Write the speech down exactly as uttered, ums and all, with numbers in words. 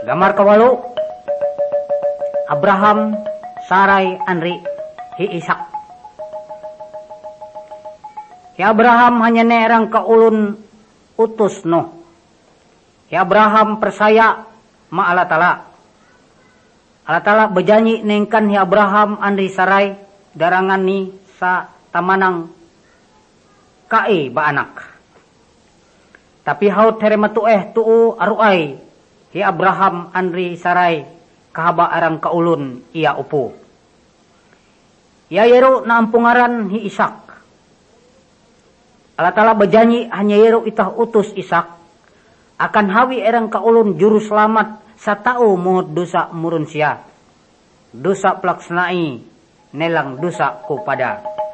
Gambar kawalu, Abraham, Sarai, Andri, hi Ishak. Hi Abraham hanya nerang kaulun utus no. Hi Abraham percaya ma Allah Ta'ala. Allah Ta'ala berjanji nengkan hi Abraham, Andri, Sarai darangan ni sa tamanang kae ba anak. Tapi haut herematu eh tuu aruay hi Abraham, Andri, Sarai kahaba arang kaulun ia upo. Ia yero na ampungaran hi Ishak. Allah Ta'ala berjanji hanya yero itah utus Ishak akan hawi erang kaulun juru selamat sa tao muhut dosa murun siya. Dosa pelaksanai nelang dosa ko pada.